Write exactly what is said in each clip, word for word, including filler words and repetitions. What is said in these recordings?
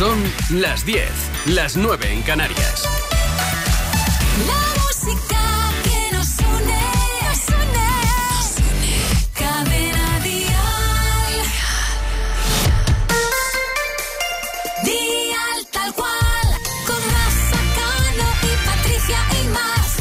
Son las diez, las nueve en Canarias. La música que nos une, nos une, nos une. Cadena Dial. Dial tal cual, con Rafa Cano y Patricia y más.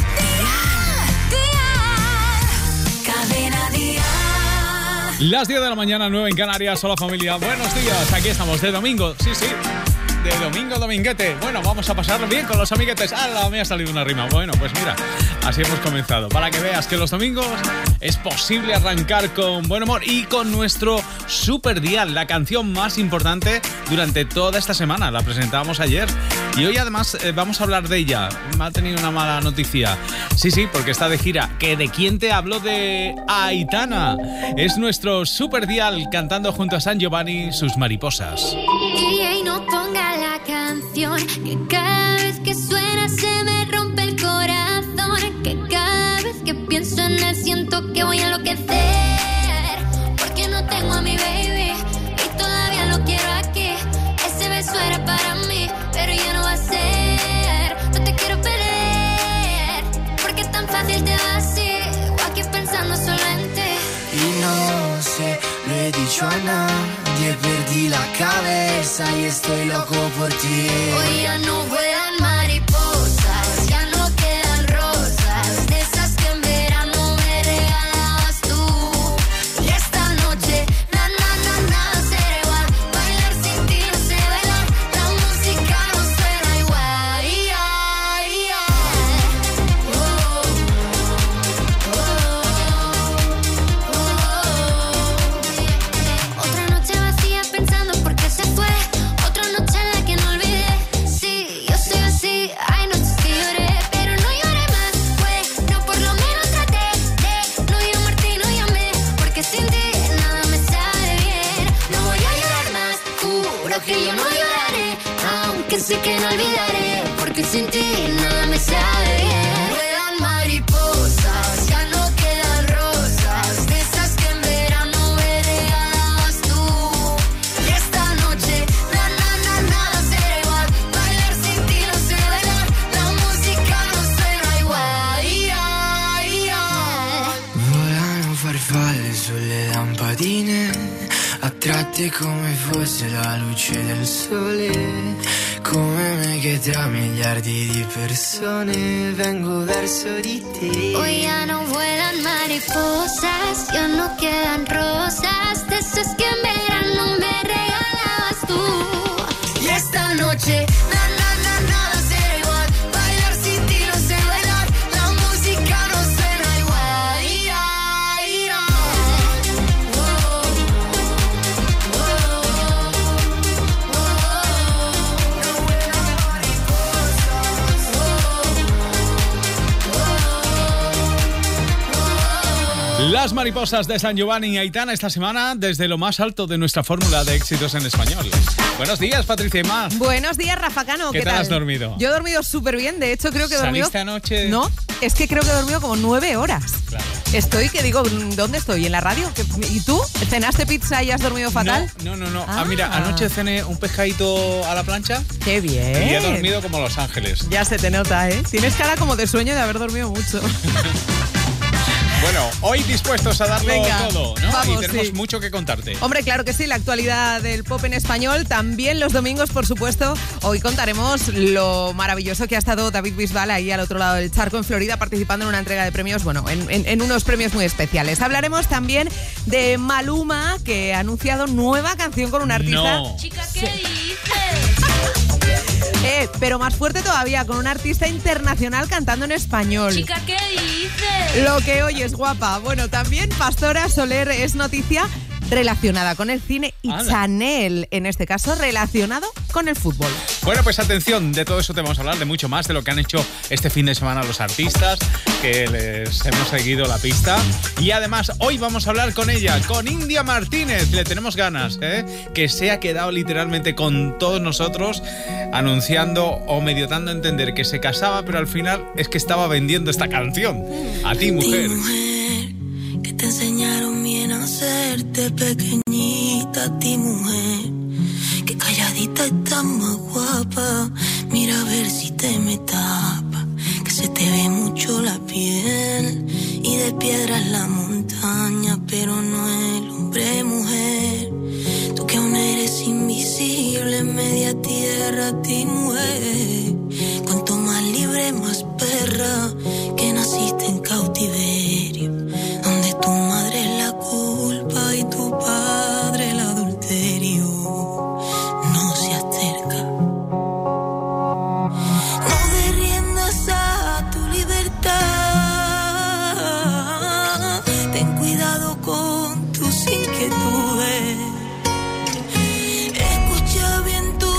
Dial, Dial, Cadena Dial. Las diez de la mañana, nueve en Canarias. Hola familia, buenos días. Aquí estamos de domingo, sí, sí. De domingo, dominguete. Bueno, vamos a pasarlo bien con los amiguetes. ¡Hala! Me ha salido una rima. Bueno, pues mira, así hemos comenzado. Para que veas que los domingos es posible arrancar con buen humor y con nuestro Super Dial, la canción más importante durante toda esta semana. La presentamos ayer y hoy además eh, vamos a hablar de ella. Me ha tenido una mala noticia. Sí, sí, porque está de gira. ¿Que de quién te hablo? De Aitana. Es nuestro Super Dial cantando junto a San Giovanni sus mariposas. Y no ponga la canción, que cada vez que suena se me rompe el corazón, que cada vez que pienso en él siento que voy a enloquecer, porque no tengo a mi baby y todavía lo quiero aquí. Ese beso era para mí, pero ya no va a ser. No te quiero perder, porque tan fácil te va así, o aquí pensando solo en ti. Y no sé, lo he dicho a nadie, perdí la cabeza y estoy loco por ti. Hoy ya no vuelan mariposas, ya no quedan rosas, de esas que en verano me regalabas tú. Y esta noche, na na na nada será igual, bailar sin ti no sé bailar, la música no suena igual. Yeah, yeah. Oh, oh, oh. Otra noche vacía pensando por qué se fue, otra noche en la que no olvidé. Sí, yo soy así, hay noches que lloré, pero no lloré más. Bueno, por lo menos traté de no llamarte y no llamé, porque sin ti nada me sabe bien. No voy a llorar más, juro que yo no lloraré, aunque sé que no olvidaré, porque sin ti nada me sabe bien. Vuelan mariposas, ya no quedan rosas, de esas que en verano me regalabas tú. Y esta noche, na na na nada será igual, bailar sin ti no sé bailar, la música no suena igual. Yeah, yeah. Volano farfalle sulle lampadine, attratte come fosse la luce del sole. Come me che tra miliardi di persone vengo verso di te. Hoy ya no vuelan mariposas, ya no quedan rosas, de esas que en verano me regalabas tú. Y esta noche, na na na nada será igual, bailar sin ti no sé bailar, la música no suena igual. Yeah, yeah. Oh, oh, oh. No vuelan mariposas. Oh, oh. Las mariposas de San Giovanni y Aitana esta semana desde lo más alto de nuestra fórmula de éxitos en español. Buenos días, Patricia y Mar. Buenos días, Rafa Cano. ¿Qué ¿Qué tal tal has dormido? Yo he dormido súper bien. De hecho, creo que he dormido... ¿Saliste anoche? No, es que creo que he dormido como nueve horas. Claro. Estoy, que digo, ¿dónde estoy? ¿En la radio? ¿Qué- ¿Y tú? ¿Cenaste pizza y has dormido fatal? No, no, no. no. Ah. Ah, mira, anoche cené un pescadito a la plancha ¡Qué bien! y he dormido como Los Ángeles. Ya se te nota, ¿eh? Tienes cara como de sueño de haber dormido mucho. Bueno, hoy dispuestos a darlo Venga, todo, ¿no? vamos, y tenemos sí. mucho que contarte. Hombre, claro que sí, la actualidad del pop en español, también los domingos, por supuesto. Hoy contaremos lo maravilloso que ha estado David Bisbal ahí al otro lado del charco en Florida participando en una entrega de premios, bueno, en, en, en unos premios muy especiales. Hablaremos también de Maluma, que ha anunciado nueva canción con un artista... No. Chica, ¿qué dices? Eh, pero más fuerte todavía, con un artista internacional cantando en español. Chica, ¿qué dices? Lo que oyes, guapa. Bueno, también Pastora Soler es noticia relacionada con el cine y ¡Hala! Chanel, en este caso, relacionado con el fútbol. Bueno, pues atención, de todo eso te vamos a hablar, de mucho más, de lo que han hecho este fin de semana los artistas, que les hemos seguido la pista. Y además, hoy vamos a hablar con ella, con India Martínez. Le tenemos ganas, ¿eh? Que se ha quedado literalmente con todos nosotros, anunciando o medio dando a entender que se casaba, pero al final es que estaba vendiendo esta canción. A ti, mujer. Mujer, que te enseñaron bien a hacerte pequeñita, a ti, mujer, que calladita estás más guapa. Mira a ver si te me tapa, que se te ve mucho la piel. Y de piedra es la montaña, pero no el hombre mujer. Tú que aún eres invisible, media tierra, ti mujer. Cuanto más libre, más perra, que naciste en cautiverio, donde tu madre es la culpa y tu padre el adulterio. No se acerca, no des riendas a tu libertad. Ten cuidado con tus inquietudes. Escucha bien tu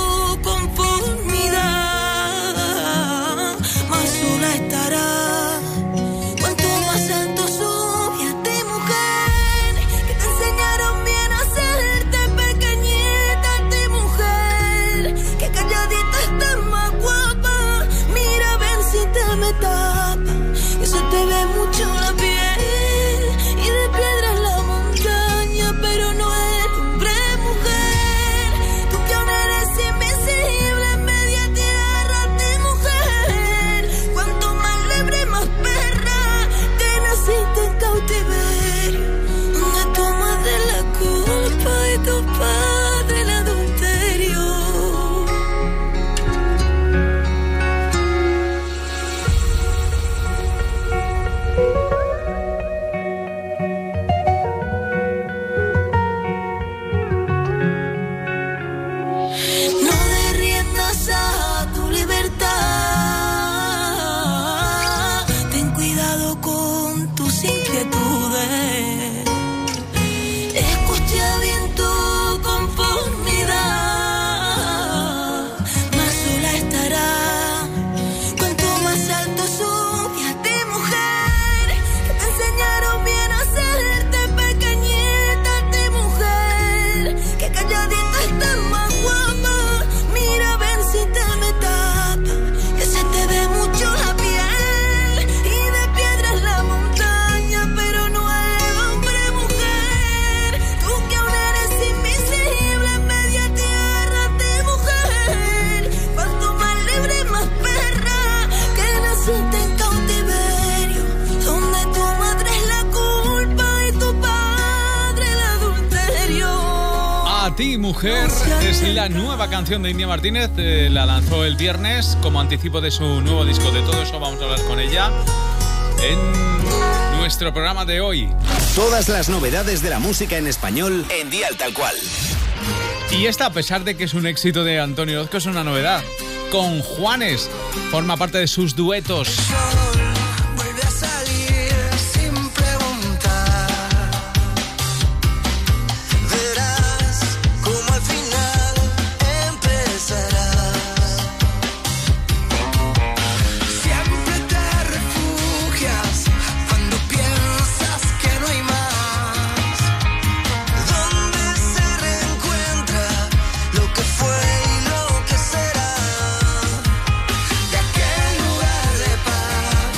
conformidad. Más sola estarás cuanto más alto subas de mujer. Que te enseñaron bien a hacerte pequeñita de mujer. Que calladita estás más guapa. Mira a ver si te me tapa, que se te ve mucho la piel. Y de piedra en la montaña, pero no es hombre mujer. Tú que aún eres invisible, media tierra de mujer. Cuanto más libre, más perra, que naciste en cautiverio, donde tu madre la culpa y tu padre el adulterio. No des riendas a tu libertad. Ten cuidado con tus inquietudes. Escucha bien tu conformidad. Más sola estarás cuanto más alto subas de mujer. Que te enseñaron bien a hacerte pequeñita de mujer. Que calladita estás más guapa. Mira a ver si te me tapa, que se te ve mucho la piel. Y de piedra es la montaña, pero no es hombre mujer. Tú que aún eres invisible, media tierra de mujer. Cuanto más libre, más perra, que naciste en cautiverio, donde tu madre es la culpa y tu padre el adulterio. A ti, mujer, es la nueva canción de India Martínez. eh, la lanzó el viernes como anticipo de su nuevo disco. De todo eso vamos a hablar con ella en nuestro programa de hoy. Todas las novedades de la música en español en Dial Tal Cual. Y esta, a pesar de que es un éxito de Antonio Orozco, es una novedad. Con Juanes, forma parte de sus duetos. Vuelve a salir sin preguntar. Verás cómo al final empezarás. Siempre te refugias cuando piensas que no hay más. Donde se reencuentra lo que fue y lo que será. De aquel lugar de paz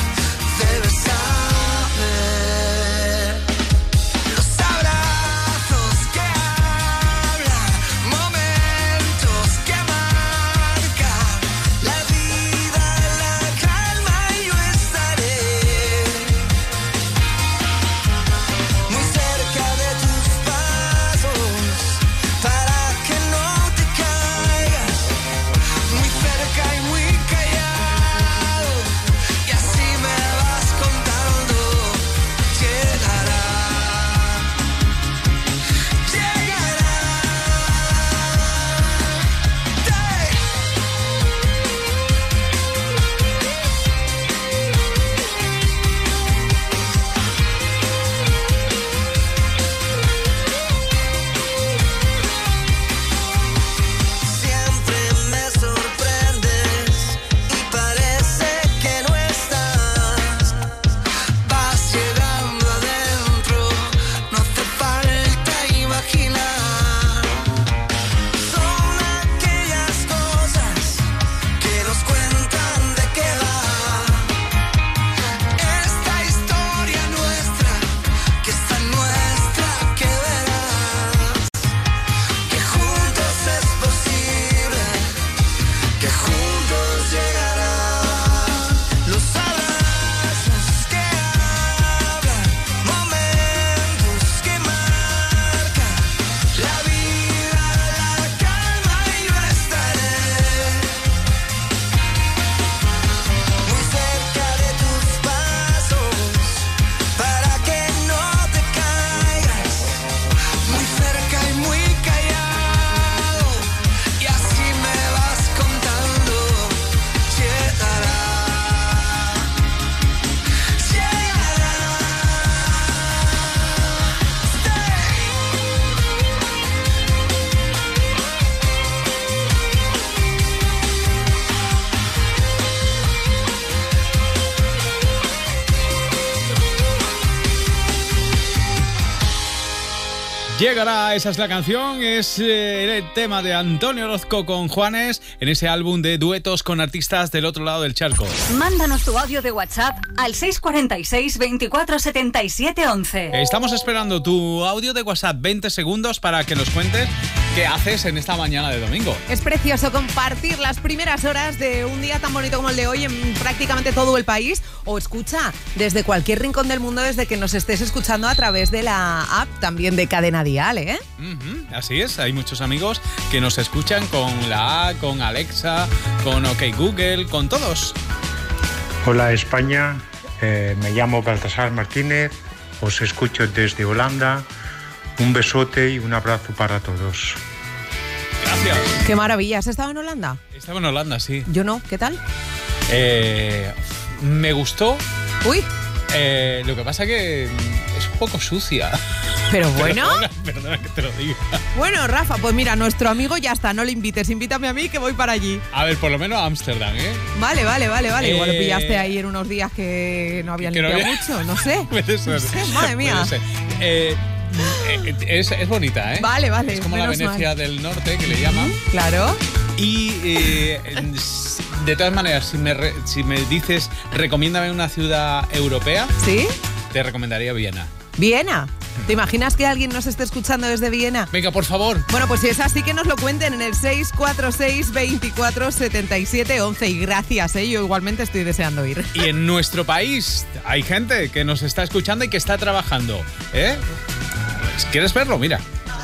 Llegará, esa es la canción, es eh, el tema de Antonio Orozco con Juanes en ese álbum de duetos con artistas del otro lado del charco. Mándanos tu audio de WhatsApp al seis cuatro seis, veinticuatro setenta y siete once. Estamos esperando tu audio de WhatsApp, veinte segundos, para que nos cuentes qué haces en esta mañana de domingo. Es precioso compartir las primeras horas de un día tan bonito como el de hoy en prácticamente todo el país, o escucha desde cualquier rincón del mundo, desde que nos estés escuchando a través de la app también de Cadena Dial, ¿eh? Uh-huh, así es, hay muchos amigos que nos escuchan con la A, con Alexa, con OK Google, con todos. Hola España, eh, me llamo Baltasar Martínez, os escucho desde Holanda. Un besote y un abrazo para todos. Gracias. Qué maravilla. ¿Has estado en Holanda? Estaba en Holanda, sí. Yo no. ¿Qué tal? Eh, me gustó. Uy. Eh, lo que pasa que es un poco sucia. Pero bueno. Perdona, perdona que te lo diga. Bueno, Rafa, pues mira, nuestro amigo ya está. No le invites, invítame a mí que voy para allí. A ver, por lo menos a Ámsterdam, ¿eh? Vale, vale, vale, vale. Eh, Igual lo pillaste ahí en unos días que no habían que no limpiado había... mucho, no sé. Puede ser. No sé, madre mía. Puede ser. Eh, es, es bonita, ¿eh? Vale, vale. Es como la Venecia mal. del Norte, que le llaman. Claro. Y eh, de todas maneras, si me, re, si me dices, recomiéndame una ciudad europea, ¿sí? Te recomendaría Viena. ¿Viena? ¿Te imaginas que alguien nos esté escuchando desde Viena? Venga, por favor. Bueno, pues si es así, que nos lo cuenten en el seis cuatro seis, veinticuatro setenta y siete once. Y gracias, ¿eh? Yo igualmente estoy deseando ir. Y en nuestro país hay gente que nos está escuchando y que está trabajando, ¿eh? ¿Quieres verlo? Mira.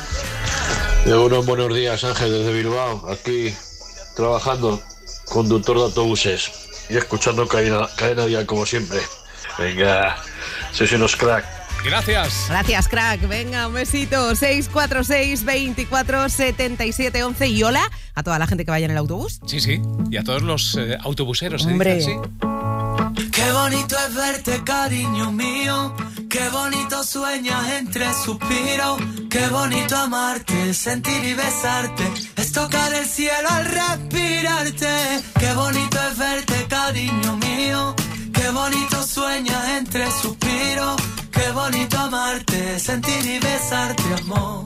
Unos buenos días, Ángel, desde Bilbao. Aquí trabajando, conductor de autobuses y escuchando cadena, cadena dial como siempre. Venga, sois unos crack. Gracias. Gracias, crack. Venga, un besito. seis cuatro seis, veinticuatro setenta y siete once. Y hola a toda la gente que vaya en el autobús. Sí, sí. Y a todos los eh, autobuseros. Hombre. ¿Se dice así? Qué bonito es verte, cariño mío. Qué bonito sueñas entre suspiros. Qué bonito amarte, sentir y besarte. Es tocar el cielo al respirarte. Qué bonito es verte, cariño mío. Qué bonito sueñas entre suspiros. Qué bonito amarte, sentir y besarte, amor.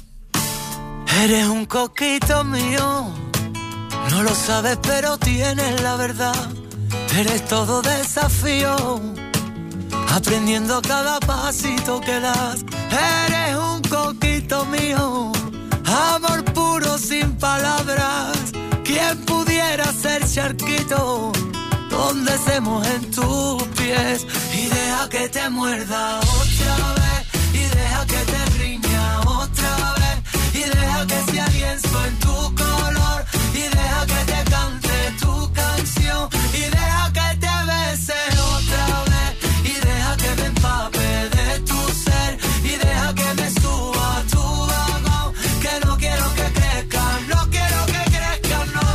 Eres un coquito mío. No lo sabes, pero tienes la verdad. Eres todo desafío, aprendiendo cada pasito que das. Eres un coquito mío, amor puro sin palabras. ¿Quién pudiera ser charquito donde se mojen tus pies? Y deja que te muerda otra vez, y deja que te riña otra vez, y deja que sea lienzo en tu color, y deja que te cante tu canción, y deja que te bese otra vez, y deja que me empape de tu ser, y deja que me suba a tu vagón, que no quiero que crezca, no quiero que crezca, no.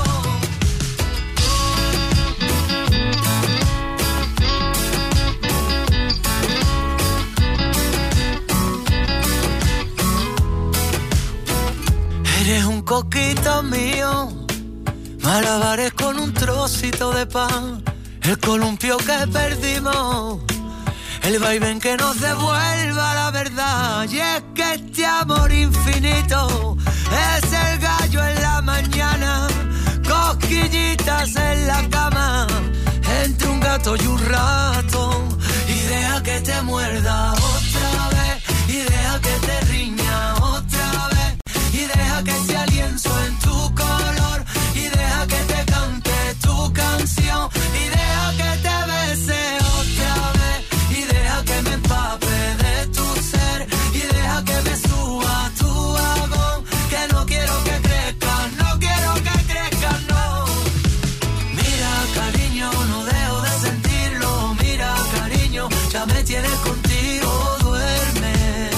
Eres un coquito mío, malabares con un trocito de pan, el columpio que perdimos, el vaivén que nos devuelva la verdad. Y es que este amor infinito es el gallo en la mañana, cosquillitas en la cama, entre un gato y un ratón. Y deja que te muerda otra vez, y deja que te riña otra vez, y deja que sea lienzo en tu color, y deja que te cante tu canción, y deja que te bese otra vez, y deja que me empape de tu ser, y deja que me suba a tu vagón, que no quiero que crezca, no quiero que crezca, no. Mira, cariño, no dejo de sentirlo, mira, cariño, ya me tienes contigo, duerme,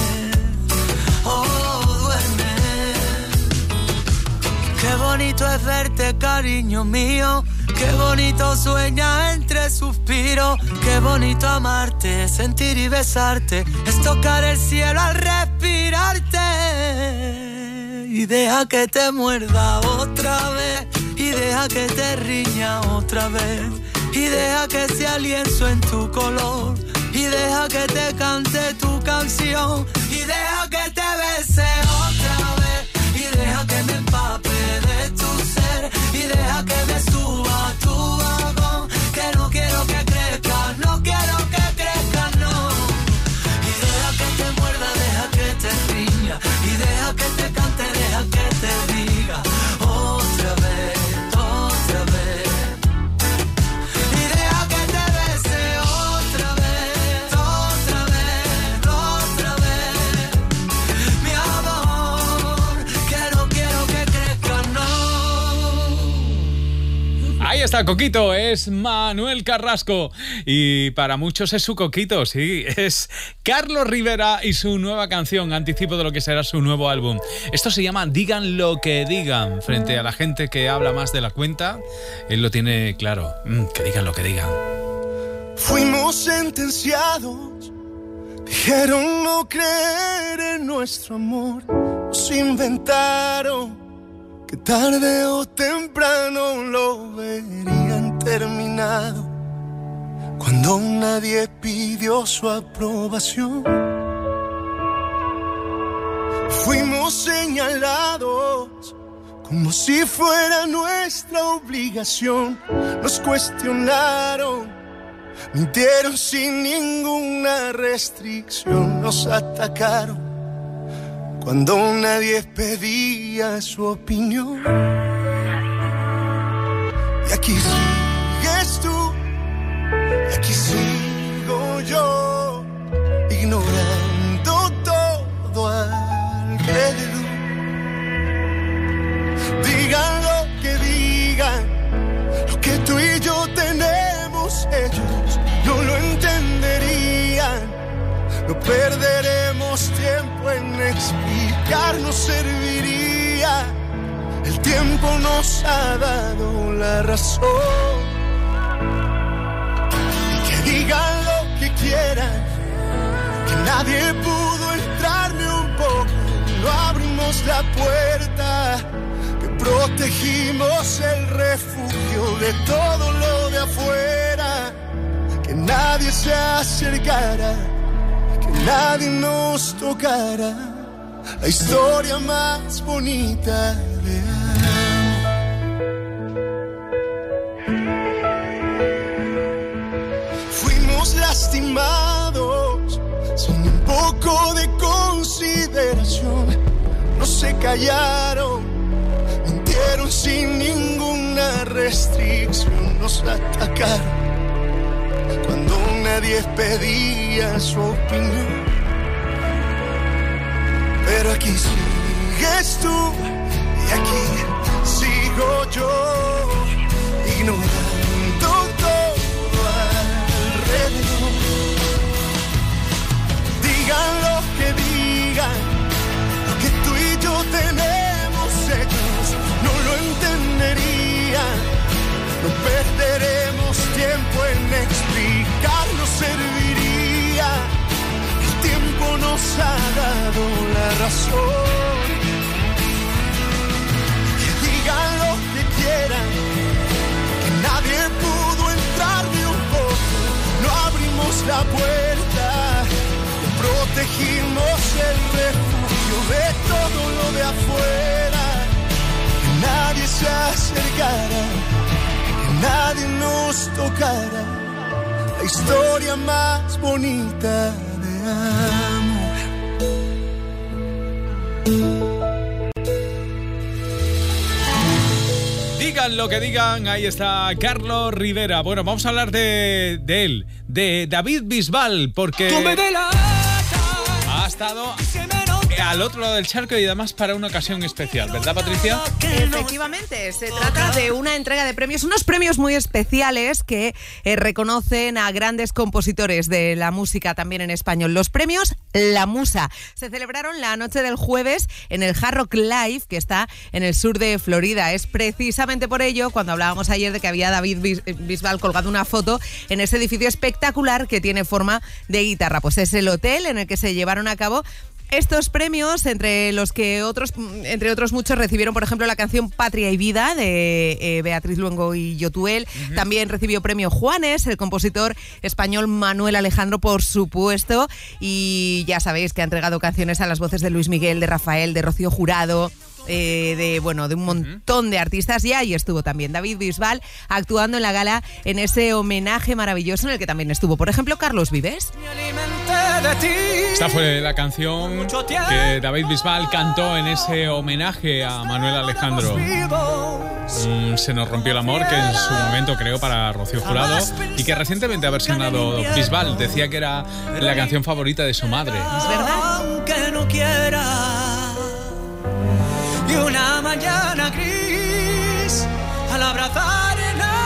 oh, duerme. Qué bonito es verte, cariño mío. Qué bonito sueña entre suspiros. Qué bonito amarte, sentir y besarte. Es tocar el cielo al respirarte. Y deja que te muerda otra vez, y deja que te riña otra vez, y deja que sea lienzo en tu color, y deja que te cante tu canción, y deja deja que te bese otra vez y deja que me empape de tu ser y deja que me suba a tu vagón, que no quiero que crezca, no quiero que crezca, no. Y deja que te muerda, deja que te riña y deja que te cante, deja que te diga otra vez, otra vez. Y deja que te bese otra vez, otra vez, otra vez. Mi amor, que no quiero que crezca, no. Ahí está, Coquito, es Manuel Carrasco. Y para muchos es su Coquito, sí. Es Carlos Rivera y su nueva canción, anticipo de lo que será su nuevo álbum. Esto se llama Digan lo que digan. Frente a la gente que habla más de la cuenta, él lo tiene claro. Mm, que digan lo que digan. Fuimos sentenciados, dijeron no creer en nuestro amor, nos inventaron que tarde o temprano lo verían terminado, cuando nadie pidió su aprobación. Fuimos señalados como si fuera nuestra obligación, nos cuestionaron, mintieron sin ninguna restricción, nos atacaron cuando nadie pedía su opinión. Y aquí sigues tú, y aquí sigo yo, ignorando todo alrededor. Digan lo que digan, lo que tú y yo tenemos, ellos no lo entenderían. No perderemos tiempo en explicar, no serviría. El tiempo nos ha dado la razón. Que digan lo que quieran, que nadie pudo entrarme un poco. No abrimos la puerta, que protegimos el refugio de todo lo de afuera. Que nadie se acercara, nadie nos tocará, la historia más bonita de amor. Fuimos lastimados sin un poco de consideración, no se callaron, mintieron sin ninguna restricción, nos atacaron cuando nadie pedía su opinión. Pero aquí sigues tú y aquí sigo yo, ignorando todo alrededor. Digan lo que digan, lo que tú y yo tenemos, ellos no lo entenderían. No perderemos tiempo en explicar, no serviría. El tiempo nos ha dado la razón. Que digan lo que quieran, que nadie pudo entrar ni un poco. No abrimos la puerta, protegimos el refugio de todo lo de afuera. Que nadie se acercara, nadie nos tocará, la historia más bonita de amor. Digan lo que digan, ahí está Carlos Rivera. Bueno, vamos a hablar de, de él, de David Bisbal, porque ha estado al otro lado del charco y además para una ocasión especial, ¿verdad, Patricia? Efectivamente, se trata de una entrega de premios, unos premios muy especiales que eh, reconocen a grandes compositores de la música también en español. Los premios La Musa se celebraron la noche del jueves en el Hard Rock Live, que está en el sur de Florida. Es precisamente por ello, cuando hablábamos ayer de que había David Bisbal colgado una foto en ese edificio espectacular que tiene forma de guitarra, pues es el hotel en el que se llevaron a cabo estos premios, entre los que otros, entre otros muchos, recibieron, por ejemplo, la canción Patria y Vida de eh, Beatriz Luengo y Yotuel. Uh-huh. También recibió premio Juanes, el compositor español Manuel Alejandro, por supuesto. Y ya sabéis que ha entregado canciones a las voces de Luis Miguel, de Rafael, de Rocío Jurado. Eh, de bueno de un montón de artistas, y ahí estuvo también David Bisbal actuando en la gala en ese homenaje maravilloso en el que también estuvo, por ejemplo, Carlos Vives. Esta fue la canción que David Bisbal cantó en ese homenaje a Manuel Alejandro. Mm, Se nos rompió el amor, que en su momento creó para Rocío Jurado y que recientemente ha versionado Bisbal. Decía que era la canción favorita de su madre. ¿Es verdad? Aunque no quiera. Y una mañana gris, al abrazarnos,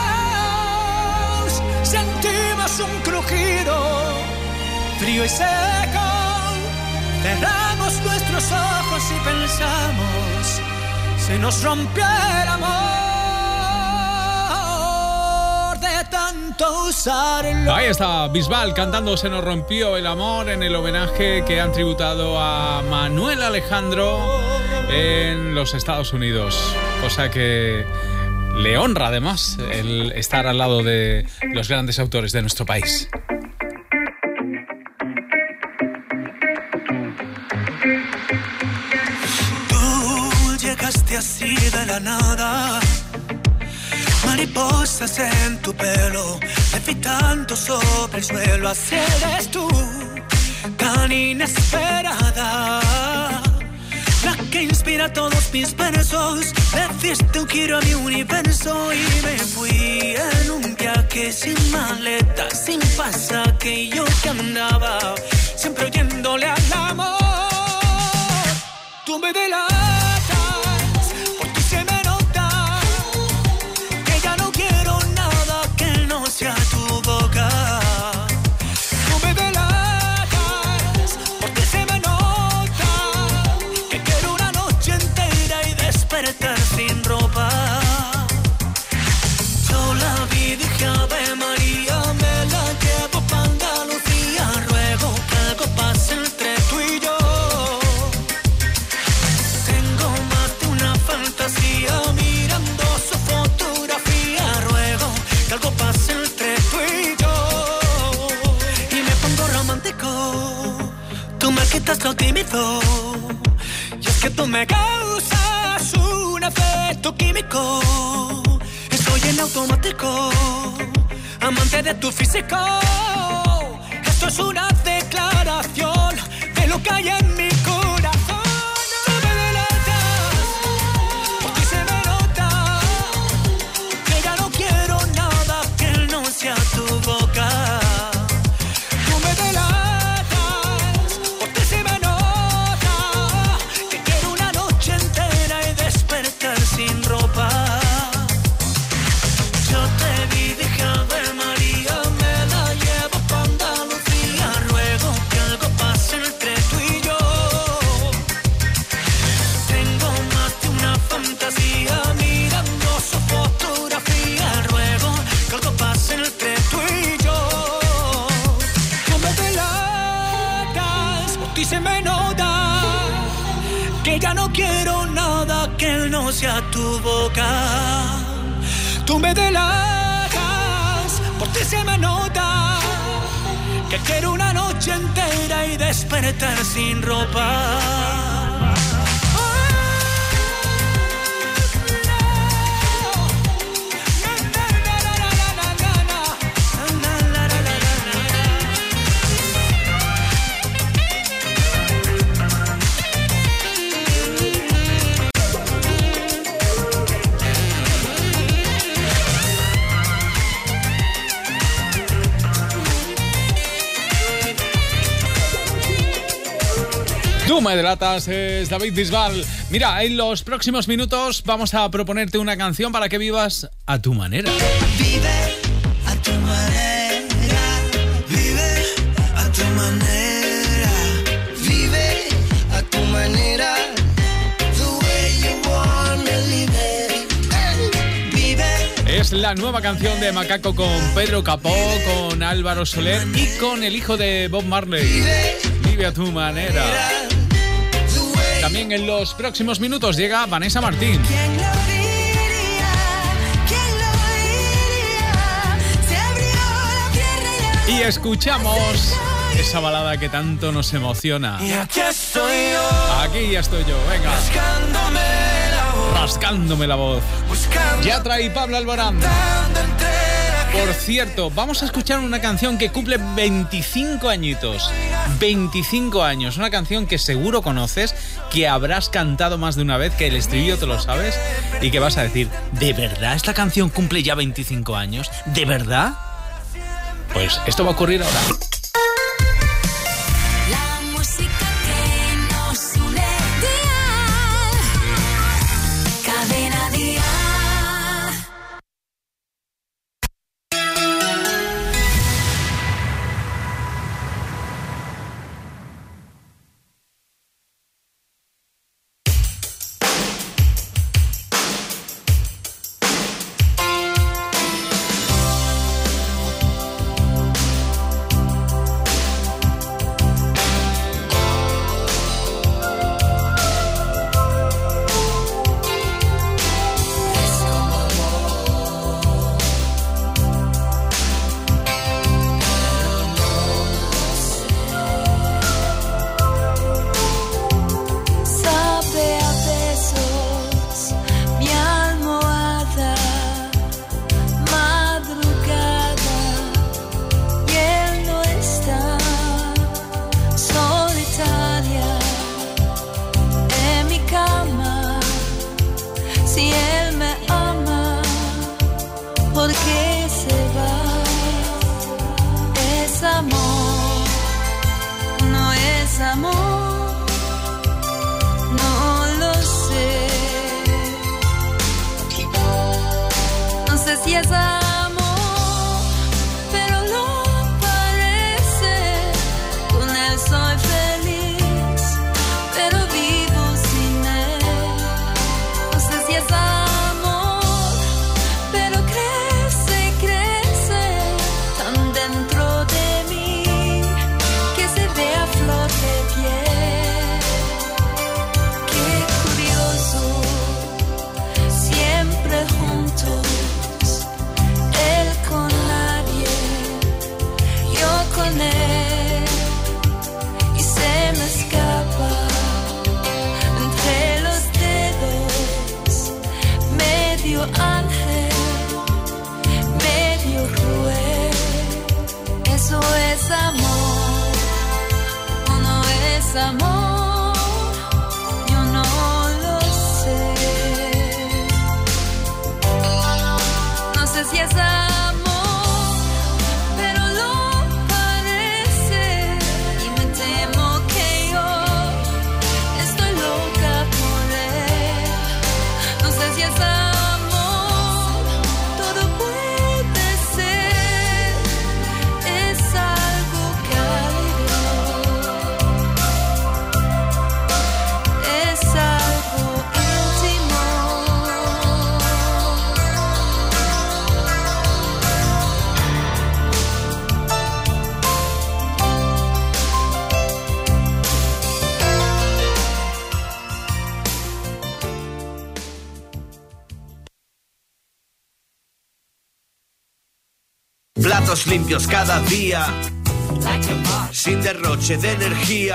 sentimos un crujido frío y seco. Cerramos nuestros ojos y pensamos, se nos rompió el amor de tanto usarlo. Ahí está Bisbal cantando Se nos rompió el amor en el homenaje que han tributado a Manuel Alejandro en los Estados Unidos, cosa que le honra además el estar al lado de los grandes autores de nuestro país. Tú llegaste así de la nada, mariposas en tu pelo, levitando sobre el suelo. Así eres tú, tan inesperada, la que inspira todos mis versos. Le diste un giro a mi universo y me fui en un viaje sin maleta, sin pasaje. Yo que andaba siempre oyéndole al amor. Tú me delatas, por ti se me nota que ya no quiero nada que no sea tu boca. Tú me delatas, por ti se me nota que quiero una noche entera y despertar sin ropa. Yo la vi, dije Ave María, me la llevo pa' Andalucía. Ruego que algo pase entre tú y yo. Tengo más de una fantasía mirando su fotografía. Ruego que algo pase entre tú y yo. Y me pongo romántico, tú me quitas lo tímido. Y es que tú me causas un efecto químico. Estoy en automático, amante de tu físico. Esto es una declaración de lo que hay en mi corazón. Tú me delatas, por ti se me nota que ya no quiero nada que no sea tu boca. Tú me delatas, por ti se me nota que quiero una noche entera y despertar sin ropa. Yo te vi, dije Ave María, me la llevo pa' Andalucía. Ruego que algo pase entre tú y yo. Tengo más de una fantasía mirando su fotografía. Ruego que algo pase entre tú y yo. Tú me delatas, por ti se me nota que ya no quiero nada que no sea tu boca. Tú me delatas, por ti se me nota que quiero una noche entera y despertar sin ropa. Tú me delatas, es David Bisbal. Mira, en los próximos minutos vamos a proponerte una canción para que vivas a tu manera. Vive a tu manera, vive a tu manera, vive a tu manera, the way you wanna live it. Vive. Es la nueva canción de Macaco con Pedro Capó, con Álvaro Soler y con el hijo de Bob Marley. Vive a tu manera. También en los próximos minutos llega Vanessa Martín. ¿Quién lo diría? ¿Quién lo diría? Se abrió la tierra y la... Y escuchamos esa balada que tanto nos emociona. Y aquí estoy yo. Aquí ya estoy yo, venga. Rascándome la voz. Rascándome la voz. Buscando. Ya trae Pablo Alborán. Por cierto, vamos a escuchar una canción que cumple veinticinco añitos. veinticinco años. Una canción que seguro conoces, que habrás cantado más de una vez, que el estribillo te lo sabes y que vas a decir, ¿de verdad esta canción cumple ya veinticinco años? ¿De verdad? Pues esto va a ocurrir ahora. La música que nos une. Dial. Cadena Dial. Platos limpios cada día, sin derroche de energía.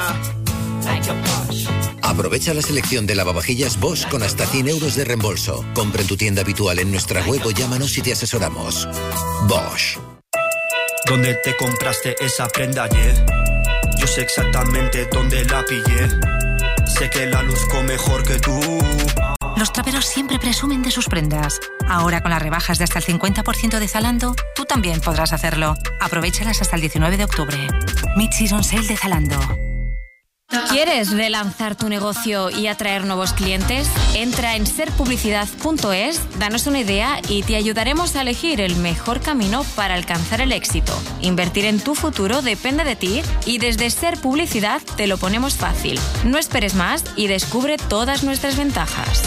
Aprovecha la selección de lavavajillas Bosch con hasta cien euros de reembolso. Compra en tu tienda habitual en nuestra web o llámanos y te asesoramos. Bosch. ¿Dónde te compraste esa prenda ayer? Yo sé exactamente dónde la pillé. Sé que la luzco mejor que tú. Los traperos siempre presumen de sus prendas. Ahora con las rebajas de hasta el cincuenta por ciento de Zalando, tú también podrás hacerlo. Aprovéchalas hasta el diecinueve de octubre. Mid-Season Sale de Zalando. ¿Quieres relanzar tu negocio y atraer nuevos clientes? Entra en ser publicidad punto es, danos una idea y te ayudaremos a elegir el mejor camino para alcanzar el éxito. Invertir en tu futuro depende de ti y desde Ser Publicidad te lo ponemos fácil. No esperes más y descubre todas nuestras ventajas.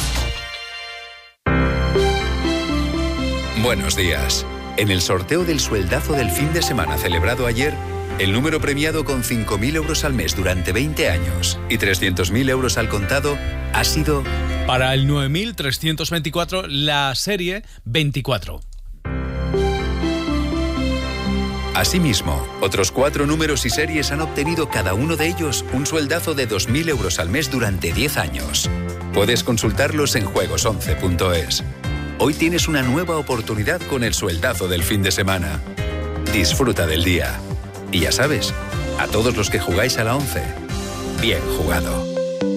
Buenos días. En el sorteo del sueldazo del fin de semana celebrado ayer, El número premiado con cinco mil euros al mes durante veinte años y trescientos mil euros al contado ha sido... Para el nueve mil trescientos veinticuatro, la serie veinticuatro. Asimismo, otros cuatro números y series han obtenido cada uno de ellos un sueldazo de dos mil euros al mes durante diez años. Puedes consultarlos en juegos once punto es. Hoy tienes una nueva oportunidad con el sueldazo del fin de semana. Disfruta del día. Y ya sabes, a todos los que jugáis a la once, bien jugado.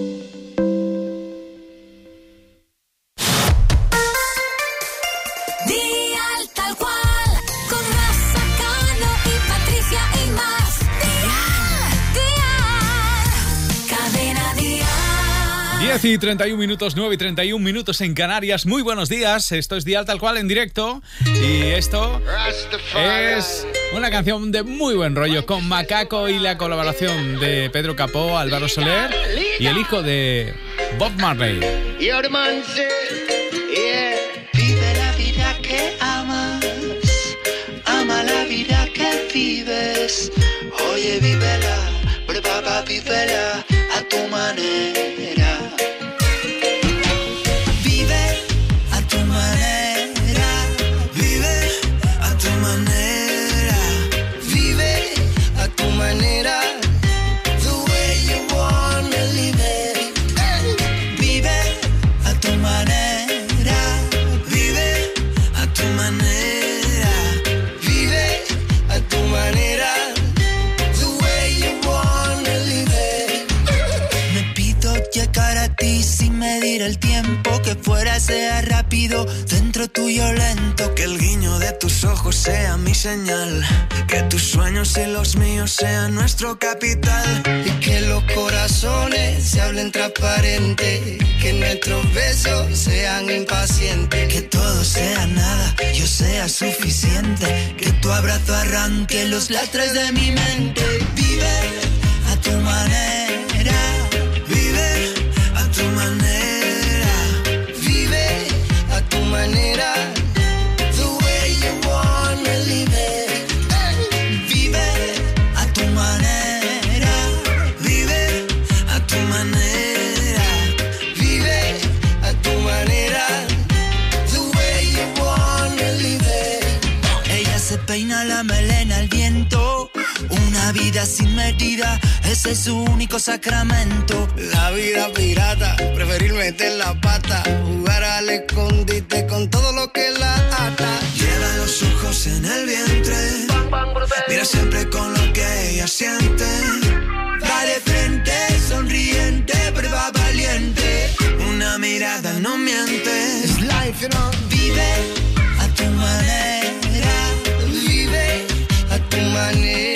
diez y treinta y un minutos, nueve y treinta y un minutos en Canarias. Muy buenos días, esto es Dial Tal Cual en directo. Y esto es una canción de muy buen rollo con Macaco y la colaboración de Pedro Capó, Álvaro Soler y el hijo de Bob Marley. Vive la vida que amas, ama la vida que vives. Oye, vívela, prueba, vívela a tu manera. El tiempo que fuera sea rápido, dentro tuyo lento, que el guiño de tus ojos sea mi señal, que tus sueños y los míos sean nuestro capital, y que los corazones se hablen transparente, que nuestros besos sean impacientes, que todo sea nada, yo sea suficiente, que tu abrazo arranque los lastres de mi mente. Vive a tu manera, vive a tu manera. Manera, the way you wanna live it. Vive a tu manera, vive a tu manera, vive a tu manera, the way you wanna live it. Ella se peina la melena al viento, una vida sin medida, ese es su único sacramento. La vida pirata, preferir meter la pata, jugar al escondite con todo lo que la ata. Lleva los ojos en el vientre, mira siempre con lo que ella siente. Va de frente, sonriente, prueba valiente. Una mirada no miente. It's life, you know. Vive a tu manera, vive a tu manera.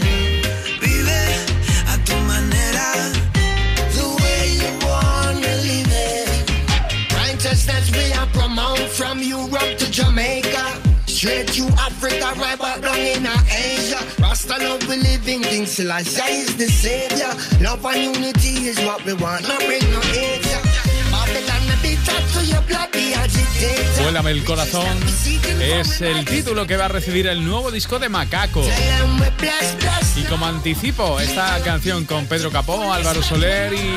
That we are promote from Europe to Jamaica, straight to Africa, right back down in Asia. Rasta love we living things, till I say is the savior. Love and unity is what we want, not bring no hate. Vuélame el corazón es el título que va a recibir el nuevo disco de Macaco. Y como anticipo, esta canción con Pedro Capó, Álvaro Soler y,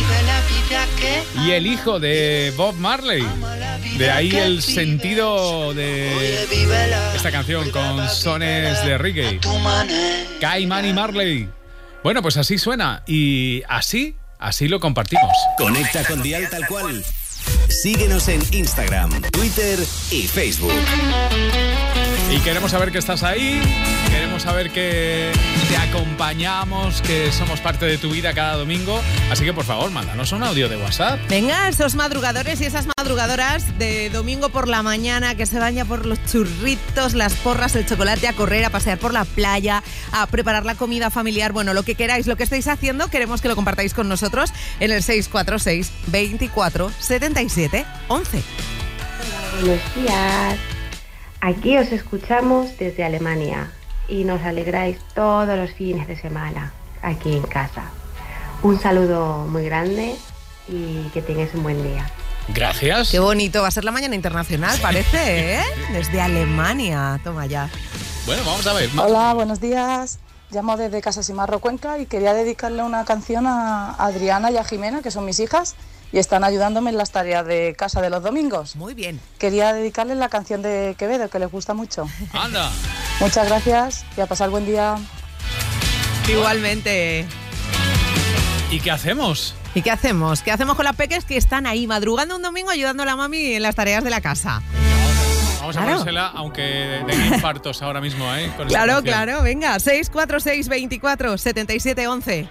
y el hijo de Bob Marley. De ahí el sentido de esta canción con sones de reggae. Caimán y Marley. Bueno, pues así suena y así, así lo compartimos. Conecta con Dial Tal Cual. Síguenos en Instagram, Twitter y Facebook. Y queremos saber que estás ahí, queremos saber que te acompañamos, que somos parte de tu vida cada domingo. Así que por favor, mándanos un audio de WhatsApp. Venga, esos madrugadores y esas madrugadoras de domingo por la mañana que se baña por los churritos, las porras, el chocolate, a correr, a pasear por la playa, a preparar la comida familiar. Bueno, lo que queráis, lo que estáis haciendo, queremos que lo compartáis con nosotros en el seis cuatro seis, veinticuatro, setenta y siete, once. Buenos días. Aquí os escuchamos desde Alemania y nos alegráis todos los fines de semana aquí en casa. Un saludo muy grande y que tengáis un buen día. Gracias. Qué bonito, va a ser la mañana internacional, parece, ¿eh? Desde Alemania, toma ya. Bueno, vamos a ver. Hola, buenos días. llamo desde Casasimarro, Cuenca, y quería dedicarle una canción a Adriana y a Jimena, que son mis hijas, y están ayudándome en las tareas de casa de los domingos. Muy bien. Quería dedicarles la canción de Quevedo, que les gusta mucho. ¡Anda! Muchas gracias y a pasar buen día. Igualmente. ¿Y qué hacemos? ¿Y qué hacemos? ¿Qué hacemos con las peques que están ahí madrugando un domingo ayudando a la mami en las tareas de la casa? Vamos Claro. a ponérsela, aunque tenga infartos ahora mismo, ¿eh? Con esta Claro, canción. claro, venga, seis cuatro seis, veinticuatro, setenta y siete, once.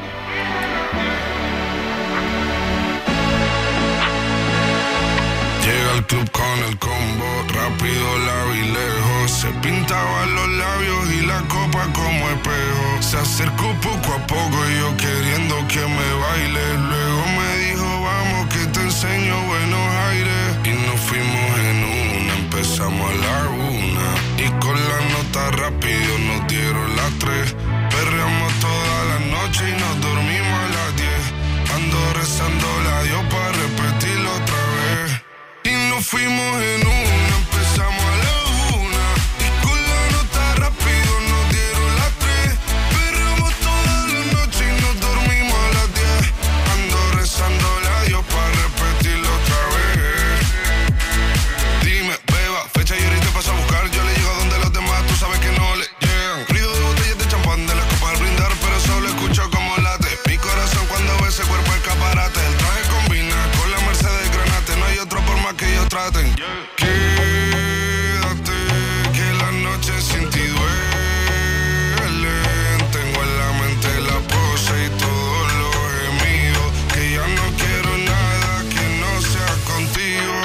Llega al club con el combo, rápido la vi lejos. Se pintaban los labios y la copa como espejo. Se acercó poco a poco y yo queriendo que me baile. Luego me dijo, vamos que te enseño buenos aires. Y nos fuimos en una, empezamos a la una. Y con la nota rápido nos dieron las tres. Perreamos toda la noche y nos dormimos a las diez. Ando rezando la Dios para repetirlo otra vez. Y nos fuimos en una, empezamos a la una. Y con la nota rápido nos dieron las tres. Perreamos toda la noche y nos dormimos a las diez. Ando rezando la Dios para repetirlo otra vez. Dime, beba, fecha y ahorita paso a buscar. Yo le llego donde los demás, tú sabes que no le llegan. Ruido de botellas de champán, de las copas al brindar, pero solo escucho como late mi corazón cuando ve ese cuerpo escaparate. El traje combina con la Mercedes Granate. No hay otro por más que ellos traten. Quédate, que la noche sin ti duele. Tengo en la mente la pose y todos los gemidos. Que ya no quiero nada que no sea contigo.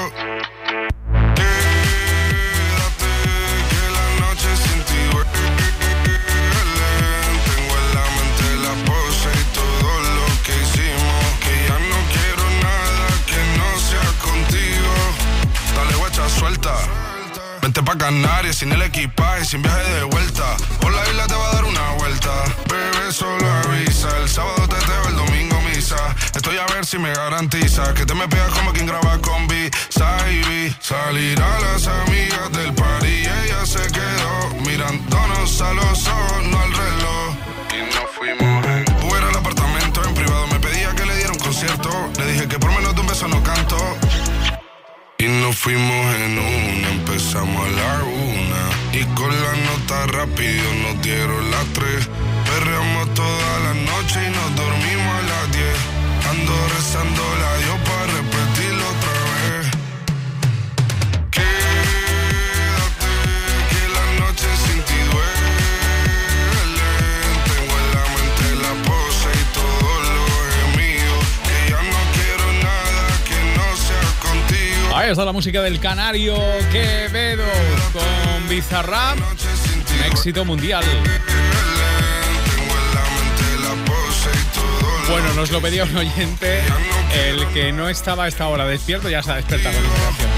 Quédate, que la noche sin ti duele. Tengo en la mente la pose y todo lo que hicimos. Que ya no quiero nada que no sea contigo. Dale guacha, suelta. Vente pa' Canarias sin el equipaje, sin viaje de vuelta. Por la isla te va a dar una vuelta. Bebé, solo avisa. El sábado teteo, el domingo misa. Estoy a ver si me garantiza que te me pegas como quien graba con B. Saibi. Salir a las amigas del party y ella se quedó mirándonos a los ojos, no al reloj. Y nos fuimos en Uber al apartamento en privado. Me pedía que le diera un concierto. Le dije que por menos de un beso no canto. Y nos fuimos en una, empezamos a la una. Y con la nota rápido nos dieron las tres. Perreamos toda la noche y nos dormimos a las diez. Ando rezando la Dios para repetirlo otra vez. Quédate, que la noche sin ti duele. Tengo en la mente la pose y todos los gemidos. Que ya no quiero nada que no sea contigo. Ahí está la música del canario Quevedo con Bizarrap, un éxito mundial. Bueno, nos lo pedía un oyente, el que no estaba a esta hora despierto ya se ha despertado con esta canción.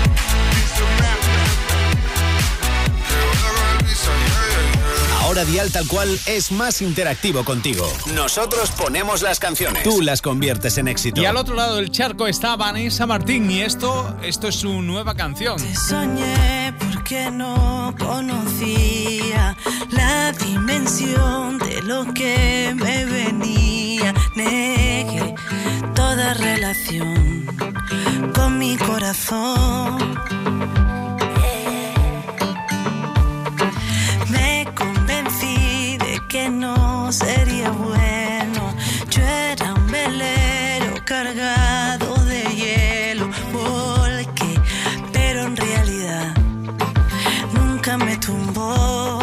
Ahora Dial Tal Cual es más interactivo contigo. Nosotros ponemos las canciones. Tú las conviertes en éxito. Y al otro lado del charco está Vanessa Martín y esto, esto es su nueva canción. Te soñé porque no conocía la dimensión de lo que me venía. Negué toda relación con mi corazón. Me convencí de que no sería bueno. Yo era un velero cargado de hielo. Volqué, pero en realidad nunca me tumbó.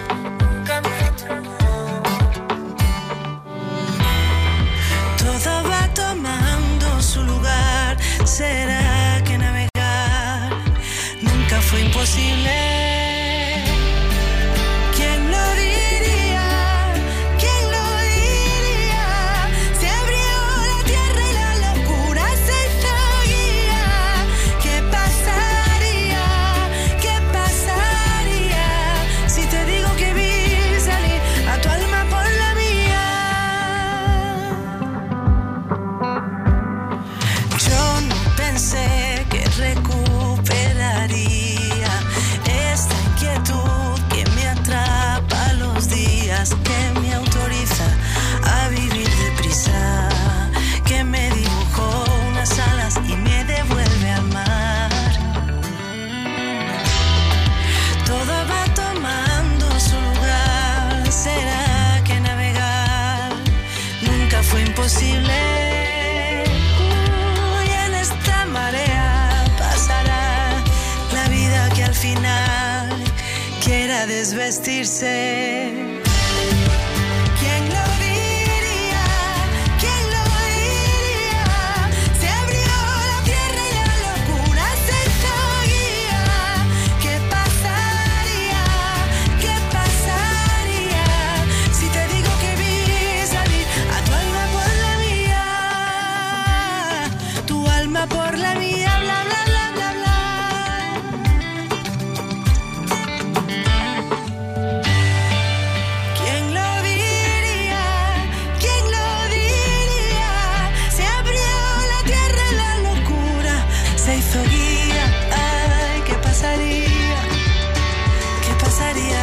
Todo va tomando su lugar. ¿Será que navegar nunca fue imposible? Recuperaría para desvestirse. ¿Quién lo diría? ¿Quién lo diría? Se abrió la tierra y la locura se hizo guía. ¿Qué pasaría? ¿Qué pasaría si te digo que vi salir a tu alma por la mía? Tu alma por la mía, bla bla bla bla bla. ¿Quién lo diría? ¿Quién lo diría? Se abrió la tierra y la locura se hizo guía. Ay, ¿qué pasaría? ¿Qué pasaría?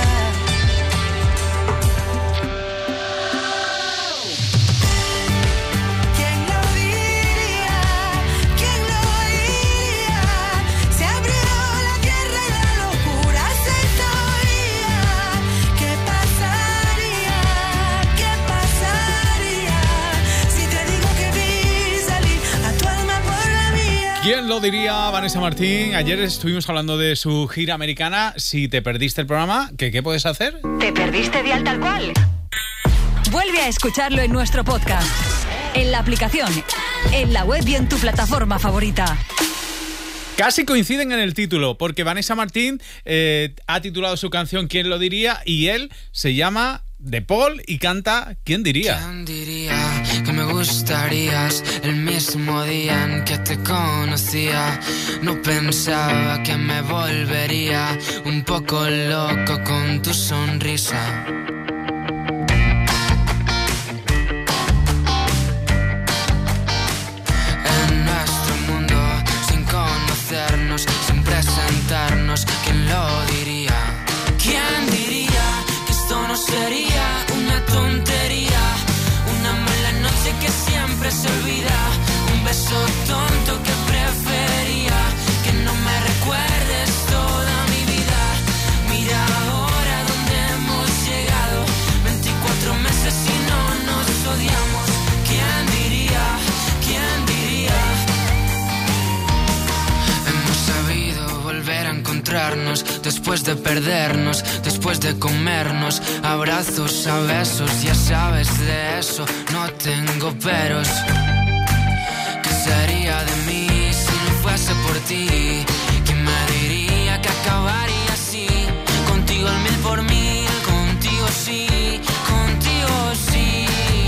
¿Quién lo diría? ¿Quién lo diría? Se abrió la tierra y la locura se hizo guía. ¿Qué pasaría? ¿Qué pasaría si te digo que vi salir a tu alma por la mía? ¿Quién lo diría? Vanessa Martín. Ayer estuvimos hablando de su gira americana. Si te perdiste el programa, ¿qué, qué puedes hacer? ¿Te perdiste de Al Tal Cual? Vuelve a escucharlo en nuestro podcast, en la aplicación, en la web y en tu plataforma favorita. Casi coinciden en el título, porque Vanessa Martín eh, ha titulado su canción ¿Quién lo diría? Y él se llama De Paul y canta ¿Quién diría? ¿Quién diría que me gustarías el mismo día en que te conocía? No pensaba que me volvería un poco loco con tu sonrisa. En nuestro mundo, sin conocernos, sin presentarnos, ¿quién lo diría? ¿Quién diría que esto no sería una tontería? Una mala noche que siempre se olvida, un beso tonto que prefería que no me recuerdes toda mi vida. Mira ahora dónde hemos llegado, veinticuatro meses y no nos odiamos. ¿Quién diría? ¿Quién diría? Hemos sabido volver a encontrarnos después de perdernos, después de comernos, abrazos a besos. Ya sabes de eso, no tengo peros. ¿Qué sería de mí si no fuese por ti? ¿Quién me diría que acabaría así? Contigo al mil por mil, contigo sí, contigo sí.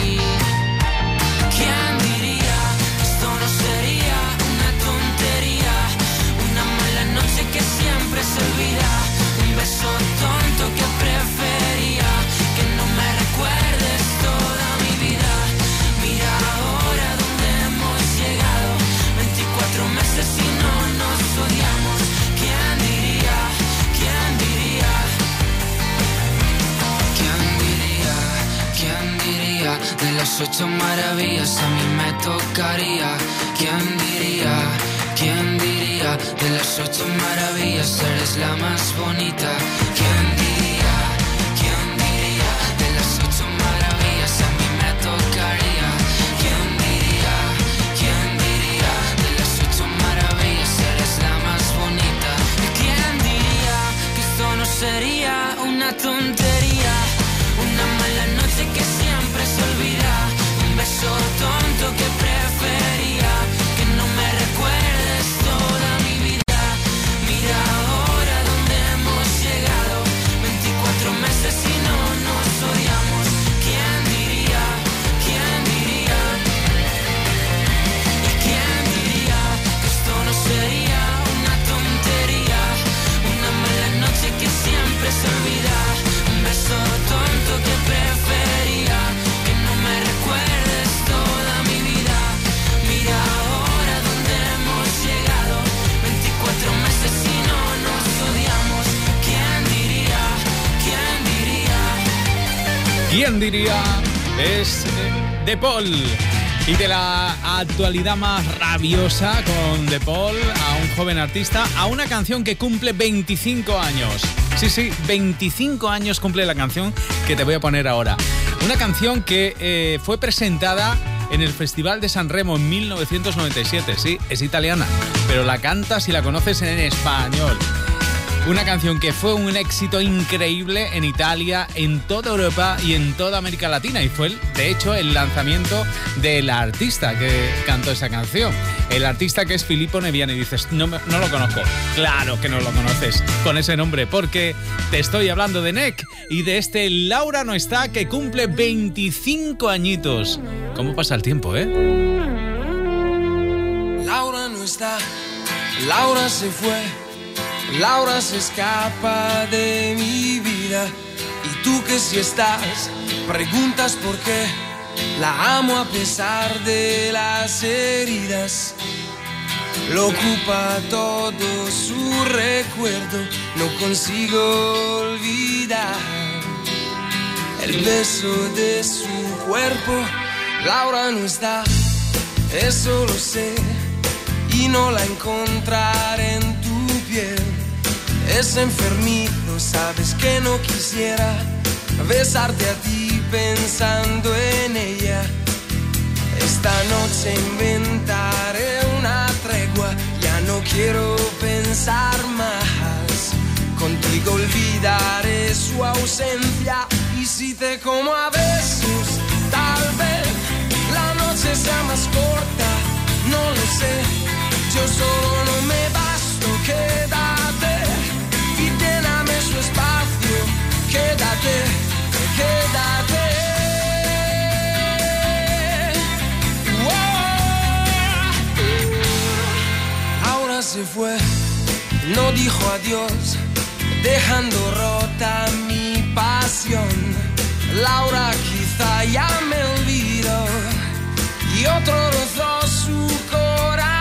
¿Quién diría que esto no sería una tontería? Una mala noche que siempre se olvida, un beso tonto que prefería que no me recuerdes toda mi vida. Mira ahora dónde hemos llegado, veinticuatro meses y no nos odiamos. ¿Quién diría? ¿Quién diría? ¿Quién diría? ¿Quién diría? De las ocho maravillas a mí me tocaría. ¿Quién diría? ¿Quién diría? De las ocho maravillas eres la más bonita. ¿Quién diría? ¿Quién diría? De las ocho maravillas a mí me tocaría. ¿Quién diría? ¿Quién diría? De las ocho maravillas eres la más bonita. ¿Y quién diría que esto no sería una tontería? Una mala noche que siempre se olvida, un beso tonto que prefería que no me recuerdes toda mi vida. Mira ahora dónde hemos llegado, veinticuatro meses y no nos odiamos. ¿Quién diría? ¿Quién diría? ¿Y quién diría que esto no sería una tontería? Una mala noche que siempre se olvida, un beso tonto que prefería que no me recuerdes toda mi vida. Mira ahora dónde hemos llegado, veinticuatro meses y no nos odiamos. ¿Quién diría? ¿Quién diría? ¿Quién diría? Es eh, De Paul. Y de la actualidad más rabiosa con De Paul a un joven artista, a una canción que cumple veinticinco años. Sí, sí, veinticinco años cumple la canción que te voy a poner ahora. Una canción que eh, fue presentada en el Festival de San Remo en mil novecientos noventa y siete. Sí, es italiana, pero la cantas y la conoces en español. Una canción que fue un éxito increíble en Italia, en toda Europa y en toda América Latina. Y fue, de hecho, el lanzamiento del artista que cantó esa canción. El artista que es Filippo Neviani. Y dices, no, no lo conozco. Claro que no lo conoces con ese nombre, porque te estoy hablando de Nek y de este Laura no está, que cumple veinticinco añitos. ¿Cómo pasa el tiempo, eh? Laura no está, Laura se fue, Laura se escapa de mi vida. Y tú que si estás, preguntas por qué. La amo a pesar de las heridas. Lo ocupa todo su recuerdo. No consigo olvidar el beso de su cuerpo. Laura no está, eso lo sé. Y no la encontraré en tu piel. Es enfermizo, sabes que no quisiera besarte a ti pensando en ella. Esta noche inventaré una tregua. Ya no quiero pensar más. Contigo olvidaré su ausencia. Y si te como a besos, tal vez la noche sea más corta. No lo sé. Yo solo no me basto, quédate y lléname su espacio. Quédate, quédate. Wow. Ahora se fue, no dijo adiós, dejando rota mi pasión. Laura quizá ya me olvidó y otro rozó su corazón.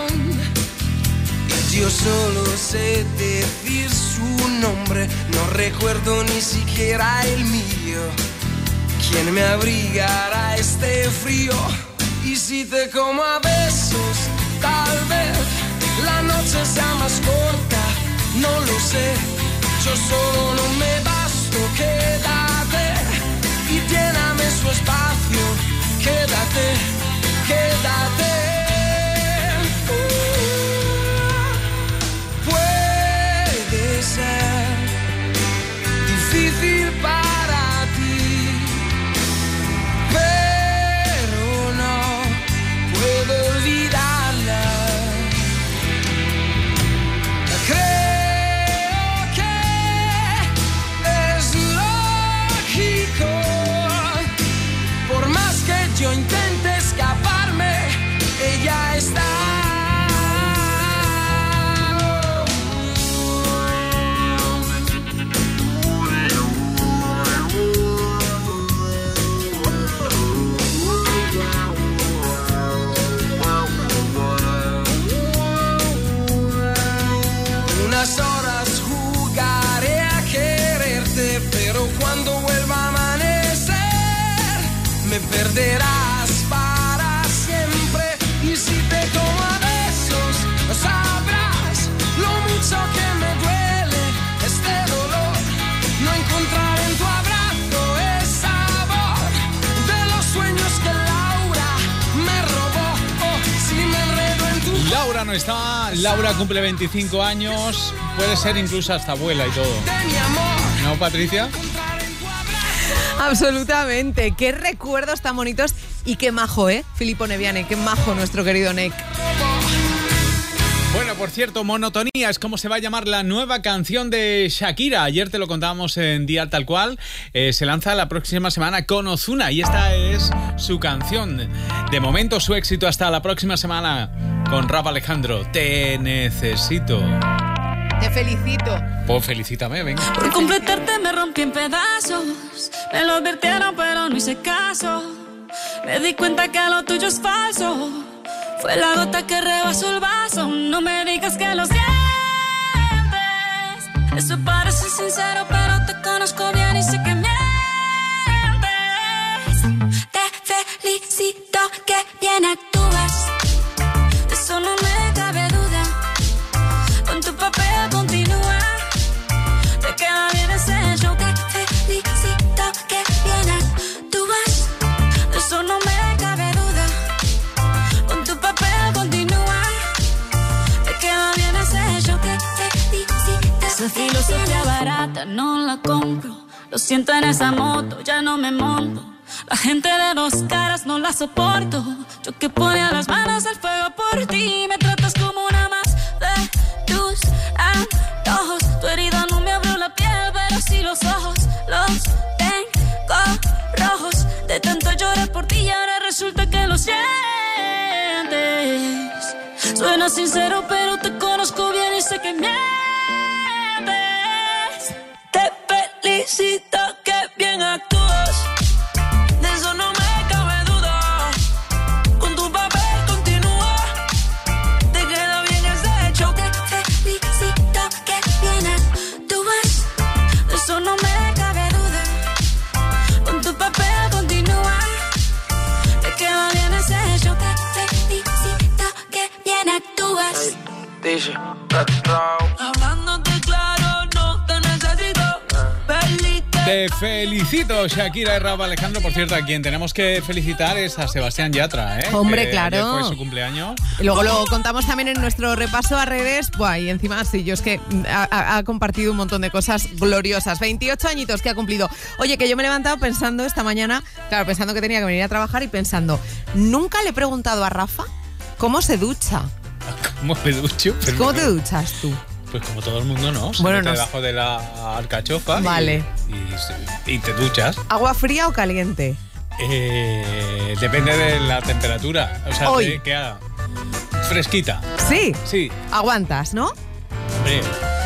Yo solo sé decir su nombre, no recuerdo ni siquiera el mío. ¿Quién me abrigará este frío? Y si te como a besos, tal vez la noche sea más corta. No lo sé, yo solo no me basto. Quédate y lléname su espacio. Quédate, quédate. Ser difícil para ti, pero no puedo olvidarla. Creo que es lógico, por más que yo intente escaparme, ella está. Unas horas jugaré a quererte, pero cuando vuelva a amanecer me perderás para siempre. Y si te tomo a besos, sabrás lo mucho que me duele este dolor. No encontrar en tu abrazo el sabor de los sueños que Laura me robó. Oh, si me enredo en tu... Laura no está, Laura cumple veinticinco años, puede ser incluso hasta abuela y todo. ¿No, Patricia? Absolutamente. Qué recuerdos tan bonitos y qué majo, ¿eh? Filippo Neviani, qué majo nuestro querido Nek. Bueno, por cierto, Monotonía es como se va a llamar la nueva canción de Shakira. Ayer te lo contábamos en Día Tal Cual. Eh, se lanza la próxima semana con Ozuna y esta es su canción. De momento su éxito hasta la próxima semana con Rap Alejandro. Te necesito. Te felicito. Pues felicítame, venga. Por completarte me rompí en pedazos. Me lo advirtieron pero no hice caso. Me di cuenta que lo tuyo es falso. Fue la gota que rebasó el vaso. No me digas que lo sientes. Eso parece sincero, pero te conozco bien y sé que mientes. Te felicito que bien actúas. De eso no me cabe duda. Con tu papel continúa. Te queda bien ese show. Te felicito que bien actúas. De eso no me cabe duda. Tu papel continúa. Te queda bien ese show. Te felicitas Esa filosofía barata no la compro. Lo siento en esa moto, ya no me monto. La gente de dos caras no la soporto. Yo que ponía las manos al fuego por ti. Me tratas como una más de tus antojos. Tu herida no me abrió la piel, pero sí los ojos. Los tengo rojos. De tanto llorar por ti y ahora resulta que lo sientes. Suena sincero, pero te conozco bien y sé que mientes. Te felicito, que bien actúas. De eso no me cabe duda. Con tu papel continúa. Te queda bien ese hecho. Te felicito, que bien actúas. De eso no me cabe duda. Con tu papel continúa. Te queda bien ese hecho. Te felicito, que bien actúas. Dice, hablándote claro, no te necesito. Te felicito, Shakira y Rauw Alejandro. Por cierto, a quien tenemos que felicitar es a Sebastián Yatra, ¿eh? Hombre, que claro. ayer fue su cumpleaños. Y luego lo contamos también en nuestro repaso a redes. Buah, y encima, sí, yo es que ha, ha compartido un montón de cosas gloriosas. veintiocho añitos que ha cumplido. Oye, que yo me he levantado pensando esta mañana, claro, pensando que tenía que venir a trabajar y pensando, nunca le he preguntado a Rafa cómo se ducha. ¿Cómo me ducho? Pero ¿Cómo no, te duchas tú? Pues como todo el mundo, ¿no? Se Bueno, mete no debajo de la alcachofa. y- Vale. Y, y te duchas. ¿Agua fría o caliente? Eh, depende de la temperatura. O sea, Hoy. de que haga fresquita. Sí. Sí. Aguantas, ¿no? Hombre.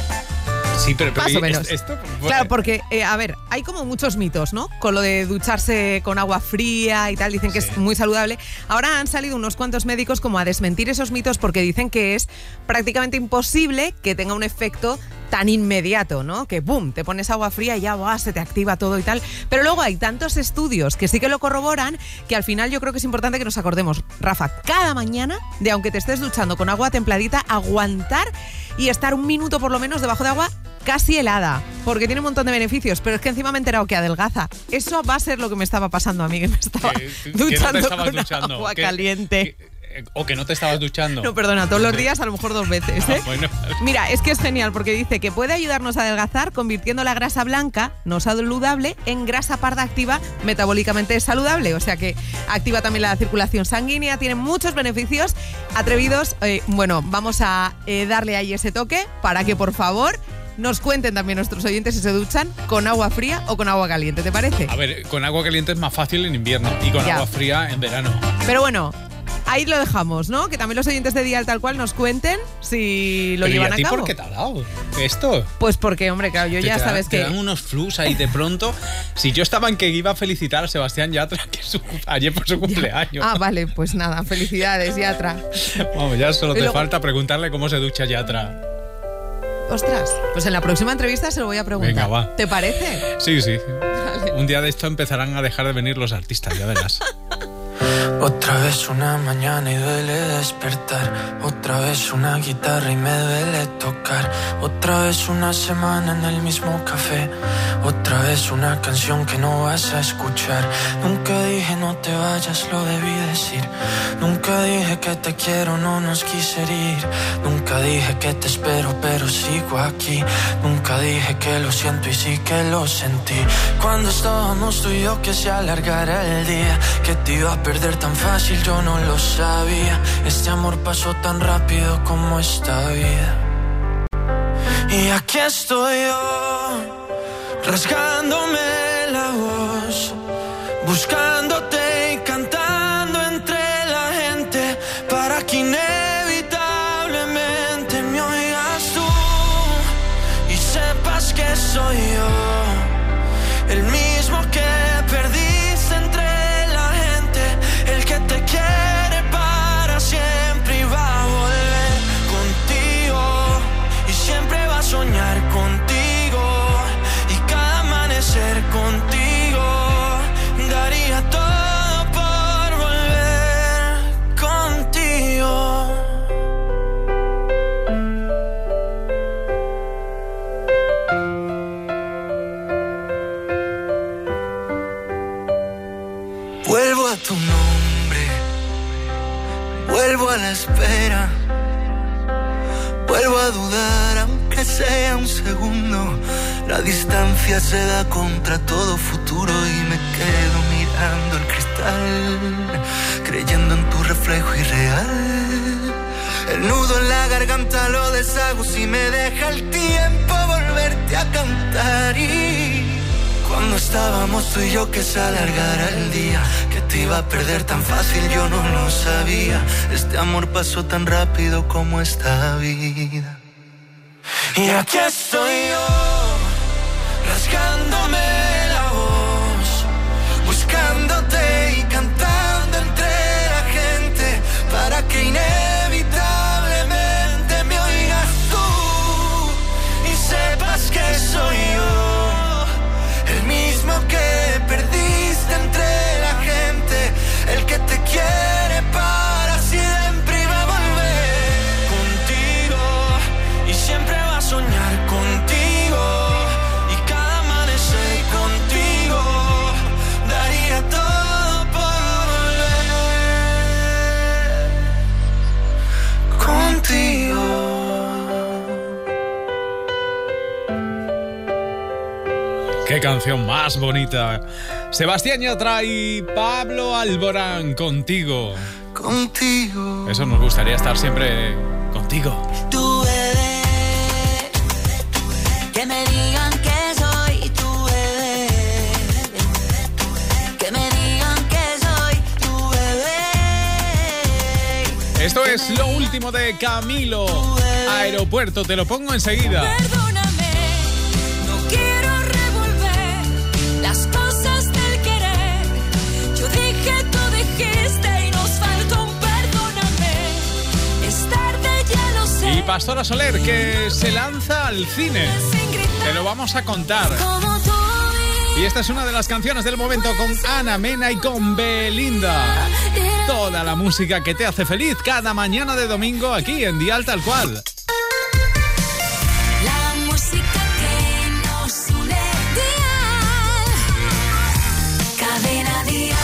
Sí, pero, pero Más o ¿y menos. es- Esto, Claro, porque, eh, a ver, hay como muchos mitos, ¿no? Con lo de ducharse con agua fría y tal, dicen que es muy saludable. Ahora han salido unos cuantos médicos como a desmentir esos mitos porque dicen que es prácticamente imposible que tenga un efecto tan inmediato, ¿no? Que boom, te pones agua fría y ya va, se te activa todo y tal. Pero luego hay tantos estudios que sí que lo corroboran que al final yo creo que es importante que nos acordemos, Rafa, cada mañana, de aunque te estés duchando con agua templadita, aguantar y estar un minuto por lo menos debajo de agua casi helada, porque tiene un montón de beneficios, pero es que encima me he enterado que adelgaza. Eso va a ser lo que me estaba pasando a mí, que me estaba Que- que no te duchando estabas con duchando, agua que- caliente. eh, o que no te estabas duchando. No, perdona, todos los días, a lo mejor dos veces, ¿eh? Ah, bueno. Mira, es que es genial porque dice que puede ayudarnos a adelgazar convirtiendo la grasa blanca, no saludable, en grasa parda activa, metabólicamente saludable. O sea que activa también la circulación sanguínea, tiene muchos beneficios. Atrevidos, eh, bueno, vamos a eh, darle ahí ese toque para que por favor nos cuenten también nuestros oyentes si se duchan con agua fría o con agua caliente, ¿te parece? A ver, con agua caliente es más fácil en invierno y con Ya. agua fría en verano. Pero bueno, ahí lo dejamos, ¿no? Que también los oyentes de Dial Tal Cual nos cuenten si lo Pero llevan ¿y a a ti cabo. por qué te ha dado esto? Pues porque, hombre, claro, yo Que ya te da- sabes te que... dan unos flus ahí de pronto. Si yo estaba en que iba a felicitar a Sebastián Yatra, que es su- ayer por su cumpleaños. Ah, vale, pues nada, felicidades, Yatra. Vamos, ya solo Y te luego- falta preguntarle cómo se ducha Yatra. Ostras, pues en la próxima entrevista se lo voy a preguntar. Venga, va. ¿Te parece? Sí, sí. Un día de esto empezarán a dejar de venir los artistas, ya verás. Otra vez una mañana y duele despertar. Otra vez una guitarra y me duele tocar. Otra vez una semana en el mismo café. Otra vez una canción que no vas a escuchar. Nunca dije no te vayas, lo debí decir. Nunca dije que te quiero, no nos quise herir. Nunca dije que te espero, pero sigo aquí. Nunca dije que lo siento y sí que lo sentí. Cuando estábamos tú y yo que se alargara el día, que te iba a perder tan fácil, yo no lo sabía. Este amor pasó tan rápido como esta vida. Y aquí estoy yo, rasgándome la voz, buscándote y cantando entre la gente, para que inevitablemente me oigas tú y sepas que soy yo, el mismo que perdiste entre la gente, el que te quiere para siempre y va a volver contigo y siempre va a soñar contigo y cada amanecer contigo daría todo por volver contigo. Vuelvo a tu nombre, vuelvo a la espera, vuelvo a dudar aunque sea un segundo. La distancia se da contra todo futuro y me quedo mirando el cristal, creyendo en tu reflejo irreal. El nudo en la garganta lo deshago si me deja el tiempo volverte a cantar. Y cuando estábamos tú y yo que se alargara el día, que te iba a perder tan fácil yo no lo sabía. Este amor pasó tan rápido como esta vida. Y aquí estoy yo, rasgándome la voz, buscándote y cantando entre la gente, para que inevitablemente me oigas tú y sepas que soy yo, el mismo que perdiste entre la gente, el que te quiere para siempre y va a volver contigo y siempre va a soñar contigo, y cada amanecer contigo daría todo por volver contigo. Qué canción más bonita. Sebastián Yatra y Pablo Alborán, Contigo. Contigo. Eso nos gustaría estar siempre contigo. Tu bebé, que me digan que soy tu bebé, que me digan que soy tu bebé. Esto es lo último de Camilo. Aeropuerto, te lo pongo enseguida. Perdóname, no quiero revolver las cosas del querer. Yo dije, tú dijiste y nos faltó un perdóname. Es tarde, ya lo sé. Y Pastora Soler, que se lanza al cine. Te lo vamos a contar. Y esta es una de las canciones del momento con Ana Mena y con Belinda. Toda la música que te hace feliz cada mañana de domingo aquí en Dial Tal Cual. La música que nos une, Dial. Cadena Dial.